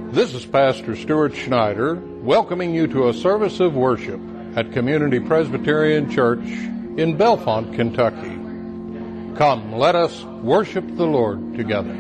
This is Pastor Stuart Schneider, welcoming you to a service of worship at Community Presbyterian Church in Bellefonte, Kentucky. Come, let us worship the Lord together.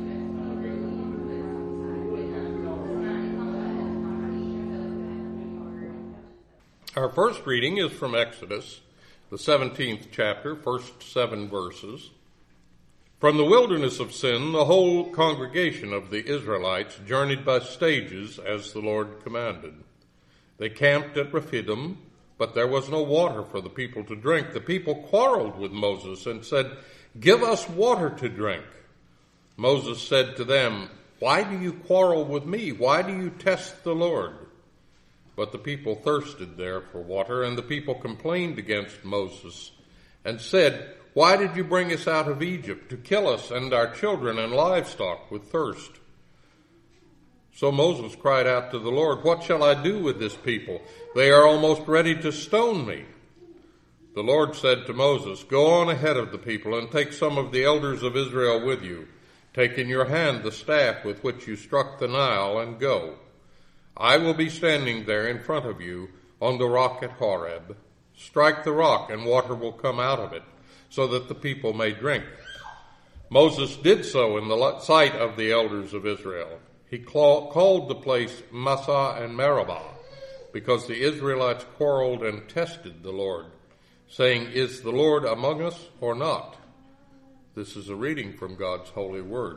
Our first reading is from Exodus, the 17th chapter, first 7 verses. From the wilderness of Sin, the whole congregation of the Israelites journeyed by stages as the Lord commanded. They camped at Rephidim, but there was no water for the people to drink. The people quarreled with Moses and said, "Give us water to drink." Moses said to them, "Why do you quarrel with me? Why do you test the Lord?" But the people thirsted there for water, and the people complained against Moses and said, "Why did you bring us out of Egypt to kill us and our children and livestock with thirst?" So Moses cried out to the Lord, "What shall I do with this people? They are almost ready to stone me." The Lord said to Moses, "Go on ahead of the people and take some of the elders of Israel with you. Take in your hand the staff with which you struck the Nile and go. I will be standing there in front of you on the rock at Horeb. Strike the rock and water will come out of it, so that the people may drink." Moses did so in the sight of the elders of Israel. He called the place Massah and Meribah, because the Israelites quarreled and tested the Lord, saying, "Is the Lord among us or not?" This is a reading from God's holy word.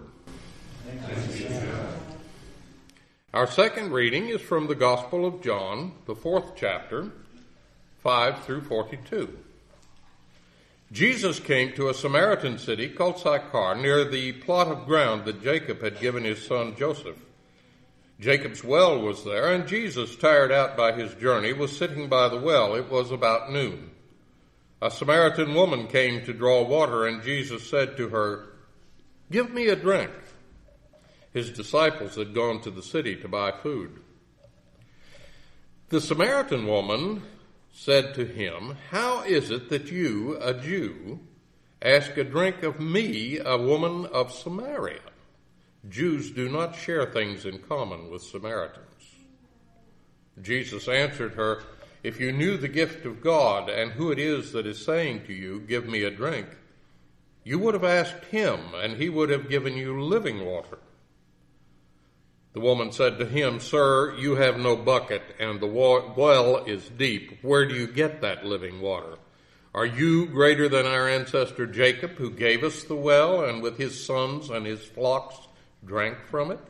Our second reading is from the Gospel of John, the 4th chapter, 5 through 42. Jesus came to a Samaritan city called Sychar, near the plot of ground that Jacob had given his son Joseph. Jacob's well was there, and Jesus, tired out by his journey, was sitting by the well. It was about noon. A Samaritan woman came to draw water, and Jesus said to her, "Give me a drink." His disciples had gone to the city to buy food. The Samaritan woman said to him, "How is it that you, a Jew, ask a drink of me, a woman of Samaria? Jews do not share things in common with Samaritans." Jesus answered her, "If you knew the gift of God and who it is that is saying to you, 'Give me a drink,' you would have asked him, and he would have given you living water." The woman said to him, "Sir, you have no bucket, and the well is deep. Where do you get that living water? Are you greater than our ancestor Jacob, who gave us the well, and with his sons and his flocks drank from it?"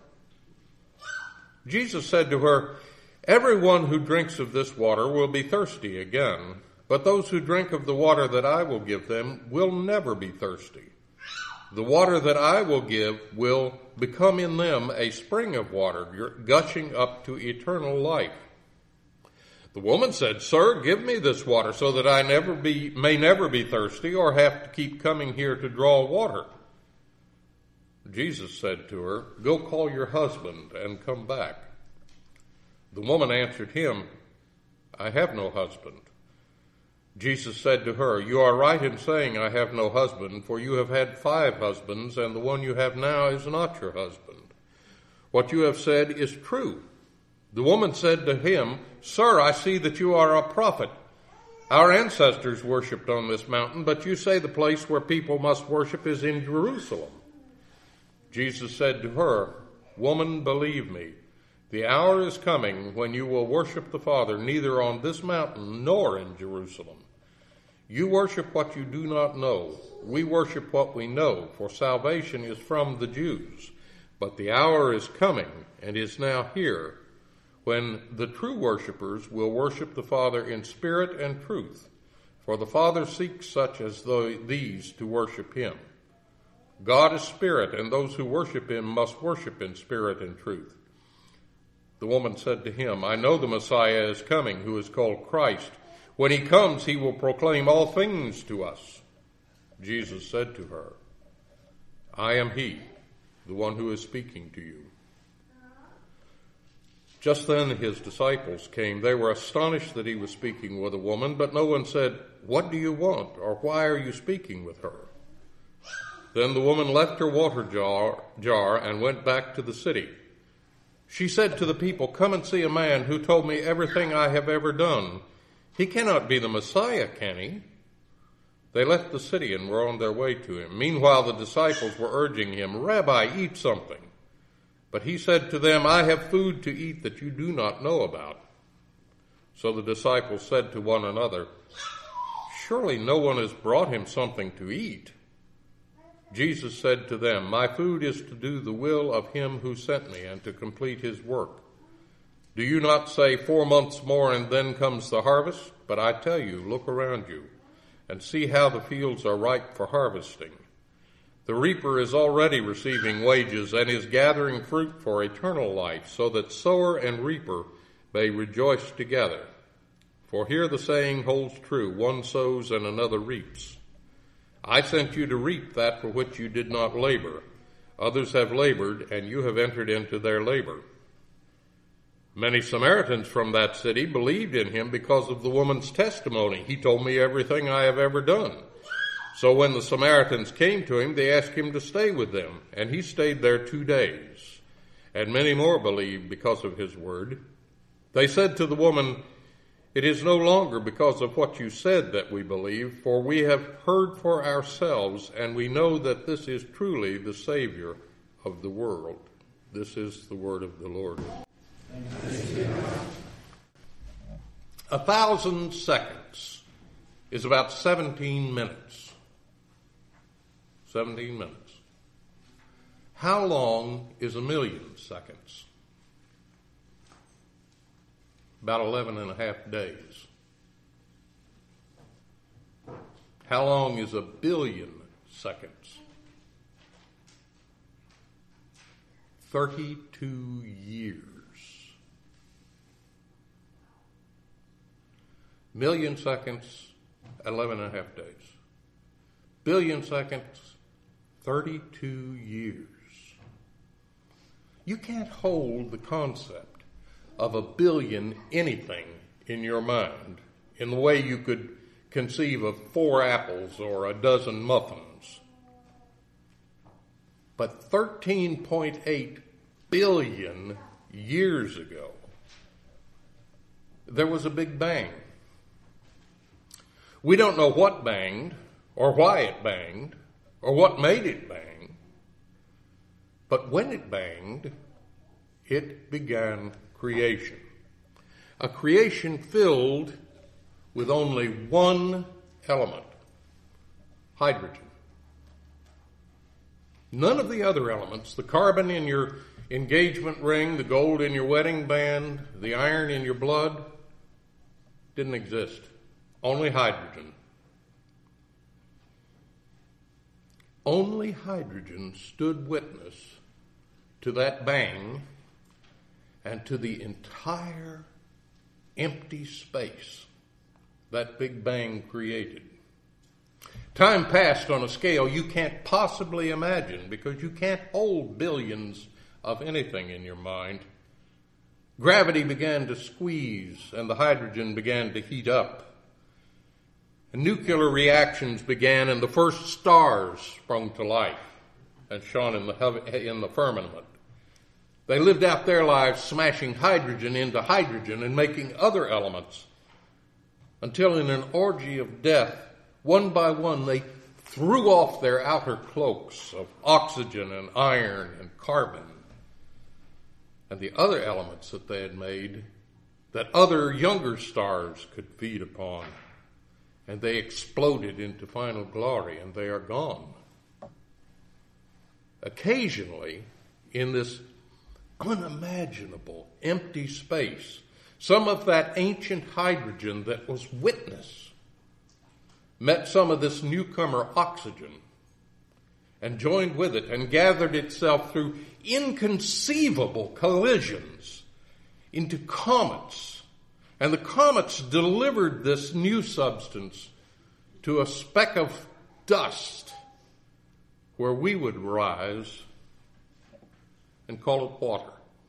Jesus said to her, "Everyone who drinks of this water will be thirsty again, but those who drink of the water that I will give them will never be thirsty. The water that I will give will become in them a spring of water, gushing up to eternal life." The woman said, "Sir, give me this water so that I may never be thirsty or have to keep coming here to draw water." Jesus said to her, "Go call your husband and come back." The woman answered him, "I have no husband." Jesus said to her, "You are right in saying, 'I have no husband,' for you have had 5 husbands, and the one you have now is not your husband. What you have said is true." The woman said to him, "Sir, I see that you are a prophet. Our ancestors worshipped on this mountain, but you say the place where people must worship is in Jerusalem." Jesus said to her, "Woman, believe me, the hour is coming when you will worship the Father neither on this mountain nor in Jerusalem. You worship what you do not know. We worship what we know, for salvation is from the Jews. But the hour is coming, and is now here, when the true worshipers will worship the Father in spirit and truth, for the Father seeks such as these to worship him. God is spirit, and those who worship him must worship in spirit and truth." The woman said to him, "I know the Messiah is coming, who is called Christ. When he comes, he will proclaim all things to us." Jesus said to her, "I am he, the one who is speaking to you." Just then his disciples came. They were astonished that he was speaking with a woman, but no one said, "What do you want?" or "Why are you speaking with her?" Then the woman left her water jar and went back to the city. She said to the people, "Come and see a man who told me everything I have ever done. He cannot be the Messiah, can he?" They left the city and were on their way to him. Meanwhile, the disciples were urging him, "Rabbi, eat something." But he said to them, "I have food to eat that you do not know about." So the disciples said to one another, "Surely no one has brought him something to eat." Jesus said to them, "My food is to do the will of him who sent me and to complete his work. Do you not say 4 months more and then comes the harvest? But I tell you, look around you and see how the fields are ripe for harvesting. The reaper is already receiving wages and is gathering fruit for eternal life, so that sower and reaper may rejoice together. For here the saying holds true, one sows and another reaps. I sent you to reap that for which you did not labor. Others have labored, and you have entered into their labor." Many Samaritans from that city believed in him because of the woman's testimony. "He told me everything I have ever done." So when the Samaritans came to him, they asked him to stay with them, and he stayed there 2 days. And many more believed because of his word. They said to the woman, "It is no longer because of what you said that we believe, for we have heard for ourselves, and we know that this is truly the Savior of the world." This is the word of the Lord. 1,000 seconds is about 17 minutes. 17 minutes. How long is 1,000,000 seconds? About 11 and a half days. How long is 1,000,000,000 seconds? 32 years. 1,000,000 seconds, 11 and a half days. 1,000,000,000 seconds, 32 years. You can't hold the concept of 1,000,000,000 anything in your mind in the way you could conceive of 4 apples or a dozen muffins. But 13.8 billion years ago, there was a big bang. We don't know what banged, or why it banged, or what made it bang. But when it banged, it began creation. A creation filled with only one element, hydrogen. None of the other elements, the carbon in your engagement ring, the gold in your wedding band, the iron in your blood, didn't exist. Only hydrogen. Only hydrogen stood witness to that bang and to the entire empty space that Big Bang created. Time passed on a scale you can't possibly imagine because you can't hold billions of anything in your mind. Gravity began to squeeze and the hydrogen began to heat up. And nuclear reactions began and the first stars sprung to life and shone in the firmament. They lived out their lives smashing hydrogen into hydrogen and making other elements until in an orgy of death, one by one, they threw off their outer cloaks of oxygen and iron and carbon and the other elements that they had made that other younger stars could feed upon. And they exploded into final glory, and they are gone. Occasionally, in this unimaginable empty space, some of that ancient hydrogen that was witness met some of this newcomer oxygen and joined with it and gathered itself through inconceivable collisions into comets. And the comets delivered this new substance to a speck of dust where we would rise and call it water.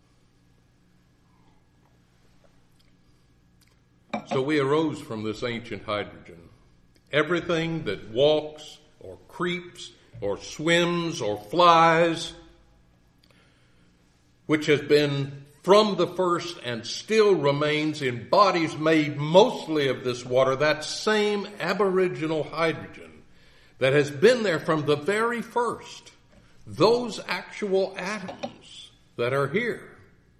So we arose from this ancient hydrogen. Everything that walks or creeps or swims or flies, which has been from the first and still remains in bodies made mostly of this water, that same aboriginal hydrogen that has been there from the very first. Those actual atoms that are here.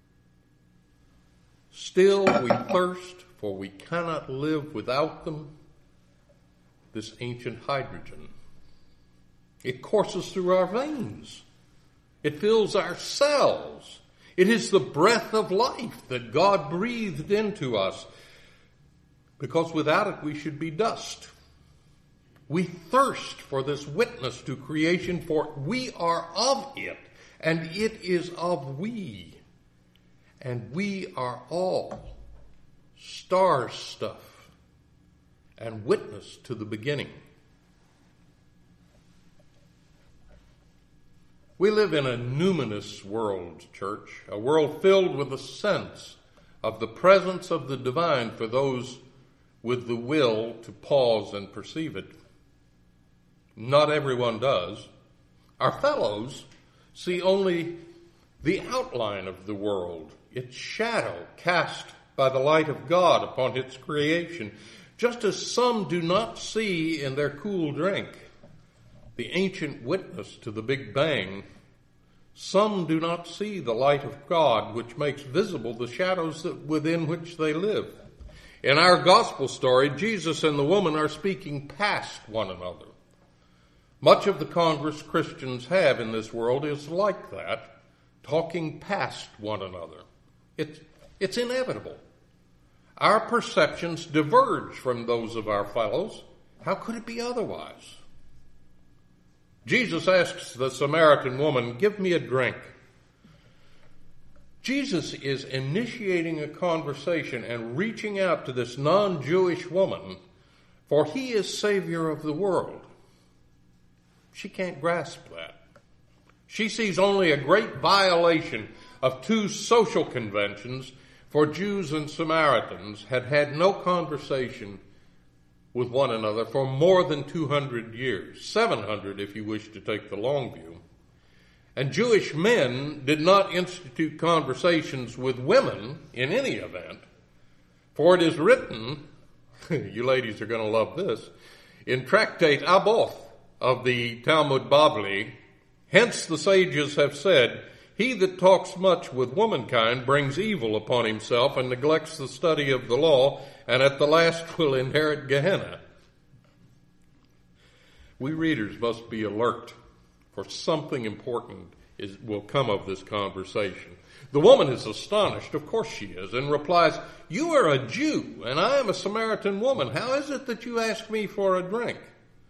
Still we thirst, for we cannot live without them. This ancient hydrogen. It courses through our veins. It fills our cells. It is the breath of life that God breathed into us, because without it we should be dust. We thirst for this witness to creation, for we are of it, and it is of we. And we are all star stuff and witness to the beginning. We live in a numinous world, church, a world filled with a sense of the presence of the divine for those with the will to pause and perceive it. Not everyone does. Our fellows see only the outline of the world, its shadow cast by the light of God upon its creation, just as some do not see in their cool drink the ancient witness to the Big Bang. Some do not see the light of God, which makes visible the shadows within which they live. In our gospel story, Jesus and the woman are speaking past one another. Much of the congress Christians have in this world is like that, talking past one another. It's inevitable. Our perceptions diverge from those of our fellows. How could it be otherwise? Jesus asks the Samaritan woman, "Give me a drink." Jesus is initiating a conversation and reaching out to this non-Jewish woman, for he is Savior of the world. She can't grasp that. She sees only a great violation of two social conventions, for Jews and Samaritans had had no conversation with one another for more than 200 years, 700 if you wish to take the long view. And Jewish men did not institute conversations with women in any event, for it is written, you ladies are going to love this, in Tractate Aboth of the Talmud Bavli, hence the sages have said, "He that talks much with womankind brings evil upon himself and neglects the study of the law, and at the last will inherit Gehenna." We readers must be alert, for something important will come of this conversation. The woman is astonished, of course she is, and replies, "You are a Jew, and I am a Samaritan woman. How is it that you ask me for a drink?"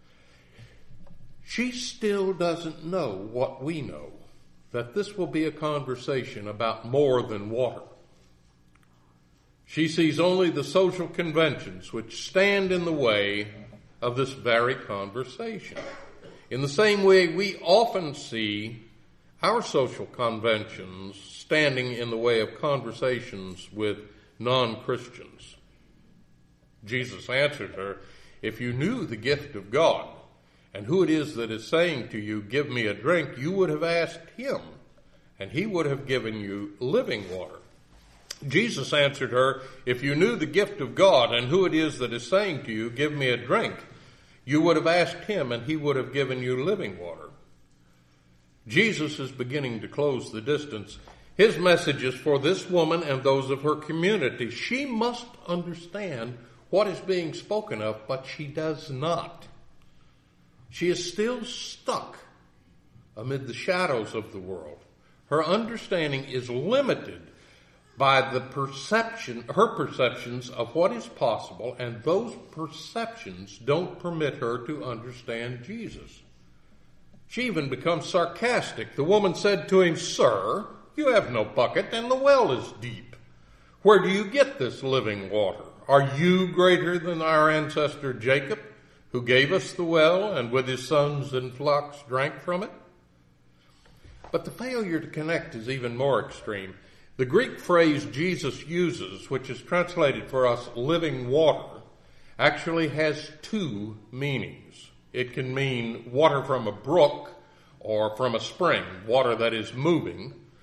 She still doesn't know what we know, that this will be a conversation about more than water. She sees only the social conventions which stand in the way of this very conversation. In the same way, we often see our social conventions standing in the way of conversations with non-Christians. Jesus answered her, "If you knew the gift of God and who it is that is saying to you, 'Give me a drink,' you would have asked him, and he would have given you living water." Jesus answered her, "If you knew the gift of God and who it is that is saying to you, 'Give me a drink,' you would have asked him, and he would have given you living water." Jesus is beginning to close the distance. His message is for this woman and those of her community. She must understand what is being spoken of, but she does not. She is still stuck amid the shadows of the world. Her understanding is limited by her perceptions of what is possible, and those perceptions don't permit her to understand Jesus. She even becomes sarcastic. The woman said to him, "Sir, you have no bucket, and the well is deep. Where do you get this living water? Are you greater than our ancestor Jacob, who gave us the well, and with his sons and flocks drank from it?" But the failure to connect is even more extreme. The Greek phrase Jesus uses, which is translated for us living water, actually has two meanings. It can mean water from a brook or from a spring, water that is moving,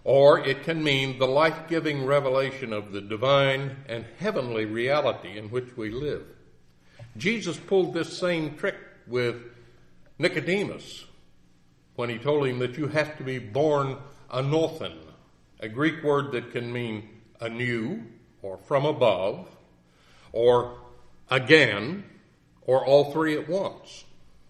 or it can mean the life-giving revelation of the divine and heavenly reality in which we live. Jesus pulled this same trick with Nicodemus when he told him that you have to be born anothen, a Greek word that can mean anew, or from above, or again, or all three at once.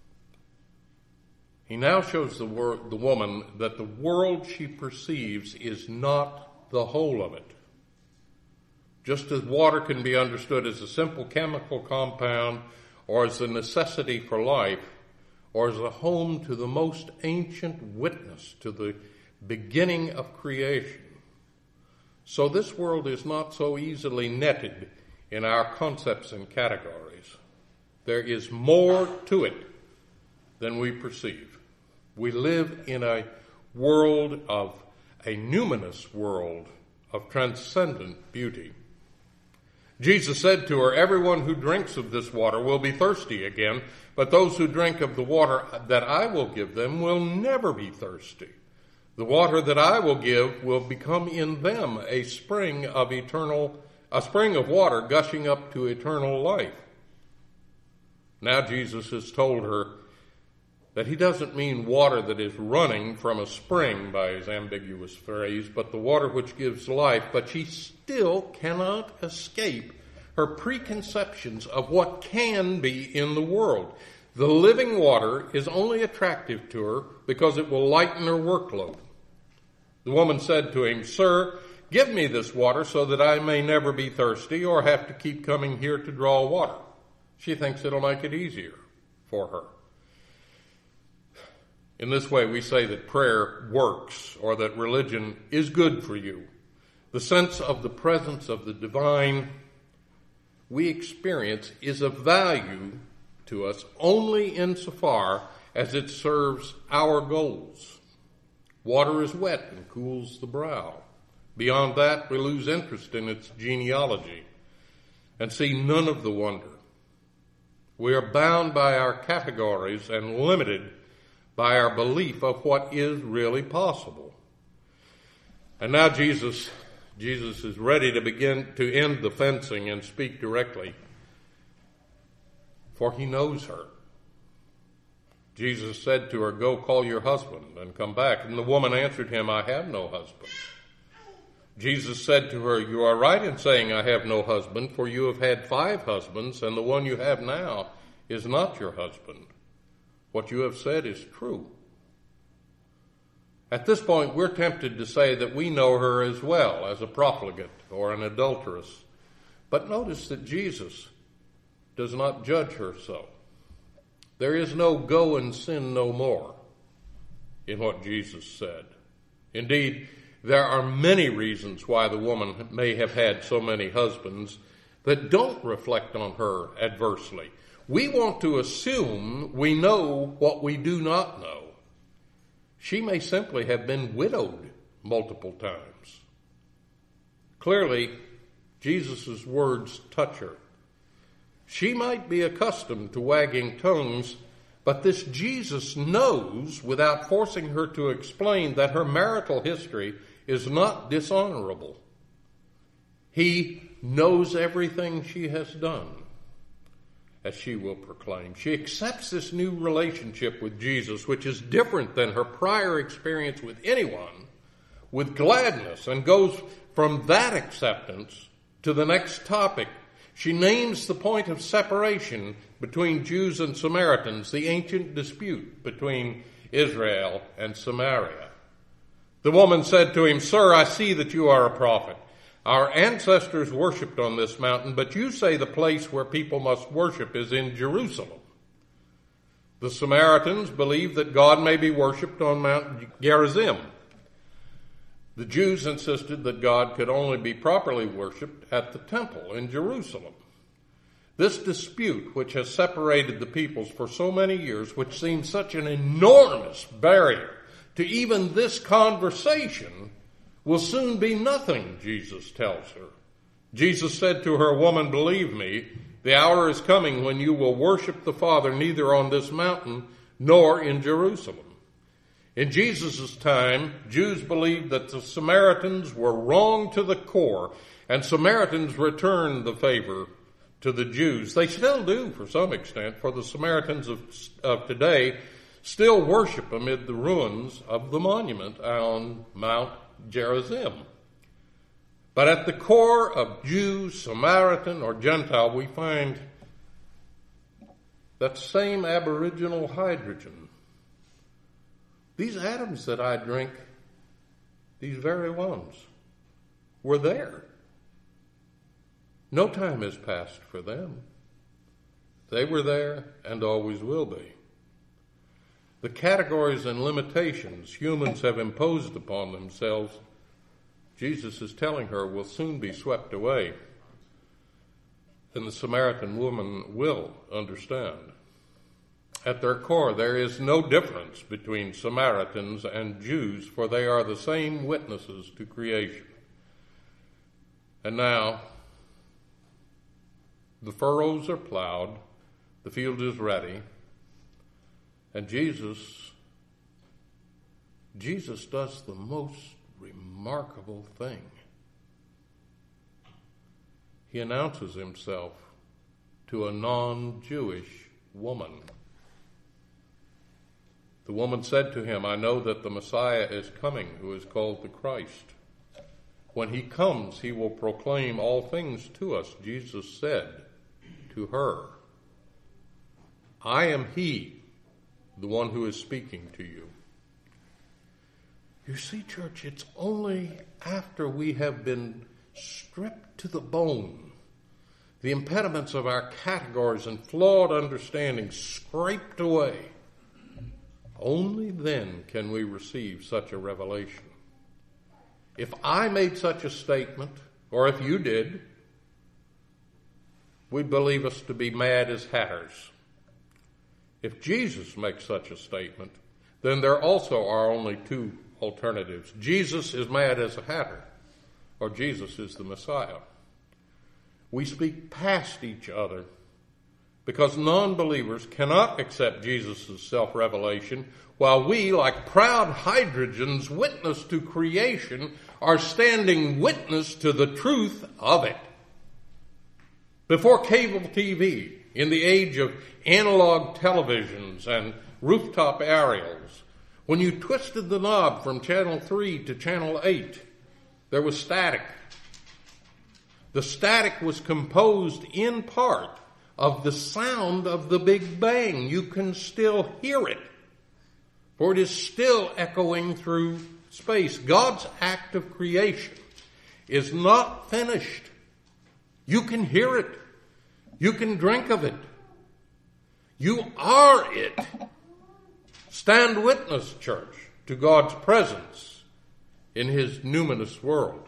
He now shows the woman that the world she perceives is not the whole of it. Just as water can be understood as a simple chemical compound, or as a necessity for life, or as a home to the most ancient witness to the beginning of creation, so this world is not so easily netted in our concepts and categories. There is more to it than we perceive. We live in a world of a numinous world of transcendent beauty. Jesus said to her, everyone who drinks of this water will be thirsty again, but those who drink of the water that I will give them will never be thirsty. The water that I will give will become in them a spring of water gushing up to eternal life. Now Jesus has told her that he doesn't mean water that is running from a spring by his ambiguous phrase, but the water which gives life. But she still cannot escape her preconceptions of what can be in the world. The living water is only attractive to her because it will lighten her workload. The woman said to him, "Sir, give me this water so that I may never be thirsty or have to keep coming here to draw water." She thinks it'll make it easier for her. In this way, we say that prayer works, or that religion is good for you. The sense of the presence of the divine we experience is of value to us only insofar as it serves our goals. Water is wet and cools the brow. Beyond that, we lose interest in its genealogy and see none of the wonder. We are bound by our categories and limited by our belief of what is really possible. And now Jesus is ready to begin to end the fencing and speak directly, for he knows her. Jesus said to her, "Go call your husband and come back." And the woman answered him, "I have no husband." Jesus said to her, "You are right in saying, 'I have no husband,' for you have had 5 husbands, and the one you have now is not your husband. What you have said is true." At this point, we're tempted to say that we know her as well as a profligate or an adulteress. But notice that Jesus does not judge her so. There is no "go and sin no more" in what Jesus said. Indeed, there are many reasons why the woman may have had so many husbands that don't reflect on her adversely. We want to assume we know what we do not know. She may simply have been widowed multiple times. Clearly, Jesus' words touch her. She might be accustomed to wagging tongues, but this Jesus knows, without forcing her to explain, that her marital history is not dishonorable. He knows everything she has done, as she will proclaim. She accepts this new relationship with Jesus, which is different than her prior experience with anyone, with gladness, and goes from that acceptance to the next topic. She names the point of separation between Jews and Samaritans, the ancient dispute between Israel and Samaria. The woman said to him, "Sir, I see that you are a prophet. Our ancestors worshipped on this mountain, but you say the place where people must worship is in Jerusalem." The Samaritans believe that God may be worshipped on Mount Gerizim. The Jews insisted that God could only be properly worshipped at the temple in Jerusalem. This dispute, which has separated the peoples for so many years, which seems such an enormous barrier to even this conversation, will soon be nothing, Jesus tells her. Jesus said to her, "Woman, believe me, the hour is coming when you will worship the Father neither on this mountain nor in Jerusalem." In Jesus' time, Jews believed that the Samaritans were wrong to the core, and Samaritans returned the favor to the Jews. They still do, for some extent, for the Samaritans of today still worship amid the ruins of the monument on Mount Gerizim. But at the core of Jew, Samaritan, or Gentile, we find that same aboriginal hydrogen. These atoms that I drink, these very ones, were there. No time has passed for them. They were there and always will be. The categories and limitations humans have imposed upon themselves, Jesus is telling her, will soon be swept away. And the Samaritan woman will understand. At their core, there is no difference between Samaritans and Jews, for they are the same witnesses to creation. And now, the furrows are plowed, the field is ready, and Jesus does the most remarkable thing. He announces himself to a non-Jewish woman. The woman said to him, I know that the Messiah is coming, who is called the Christ. When he comes, he will proclaim all things to us. Jesus said to her, I am he, the one who is speaking to you. You see, church, it's only after we have been stripped to the bone, the impediments of our categories and flawed understanding scraped away, only then can we receive such a revelation. If I made such a statement, or if you did, we'd believe us to be mad as hatters. If Jesus makes such a statement, then there also are only two alternatives. Jesus is mad as a hatter, or Jesus is the Messiah. We speak past each other because non-believers cannot accept Jesus' self-revelation, while we, like proud hydrogens witness to creation, are standing witness to the truth of it. Before cable TV, in the age of analog televisions and rooftop aerials, when you twisted the knob from channel 3 to channel 8, there was static. The static was composed in part of the sound of the Big Bang. You can still hear it, for it is still echoing through space. God's act of creation is not finished. You can hear it. You can drink of it. You are it. Stand witness, church, to God's presence in his numinous world.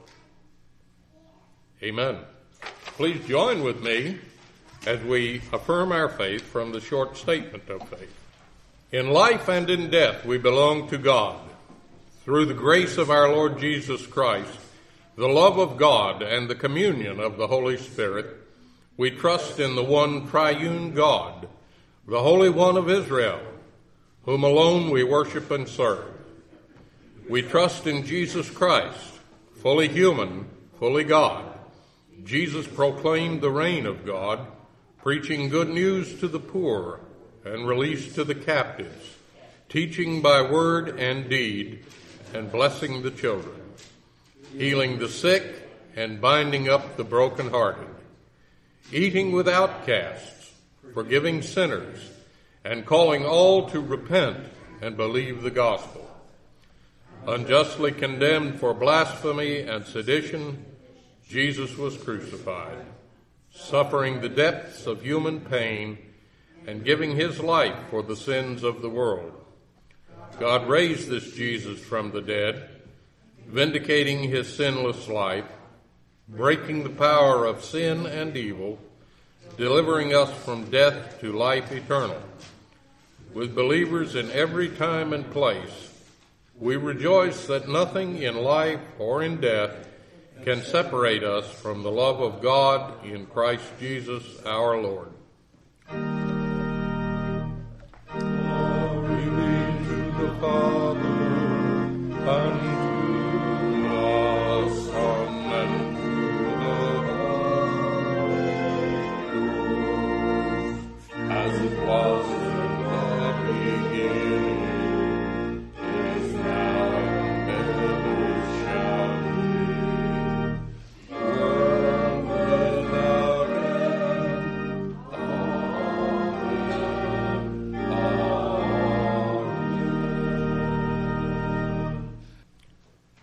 Amen. Please join with me as we affirm our faith from the short statement of faith. In life and in death we belong to God. Through the grace of our Lord Jesus Christ, the love of God, and the communion of the Holy Spirit, we trust in the one triune God, the Holy One of Israel, whom alone we worship and serve. We trust in Jesus Christ, fully human, fully God. Jesus proclaimed the reign of God, preaching good news to the poor and release to the captives, teaching by word and deed, and blessing the children, healing the sick and binding up the brokenhearted, eating with outcasts, forgiving sinners, and calling all to repent and believe the gospel. Unjustly condemned for blasphemy and sedition, Jesus was crucified, suffering the depths of human pain and giving his life for the sins of the world. God raised this Jesus from the dead, vindicating his sinless life, breaking the power of sin and evil, delivering us from death to life eternal. With believers in every time and place, we rejoice that nothing in life or in death can separate us from the love of God in Christ Jesus our Lord. Glory be to the Father,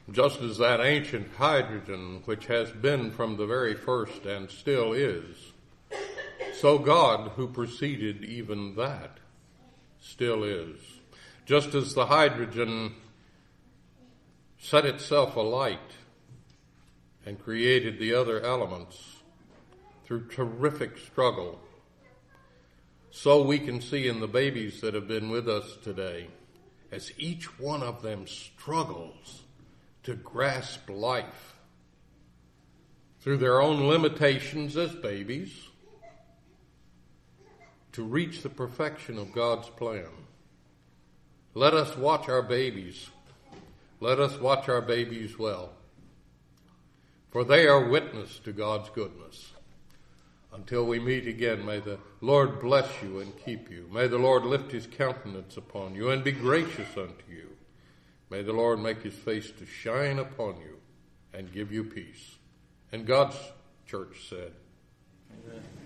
Just as that ancient hydrogen, which has been from the very first and still is, so God, who preceded even that, still is. Just as the hydrogen set itself alight and created the other elements through terrific struggle, so we can see in the babies that have been with us today, as each one of them struggles to grasp life through their own limitations as babies, to reach the perfection of God's plan. Let us watch our babies. Let us watch our babies well, for they are witness to God's goodness. Until we meet again, may the Lord bless you and keep you. May the Lord lift his countenance upon you and be gracious unto you. May the Lord make his face to shine upon you and give you peace. And God's church said, Amen.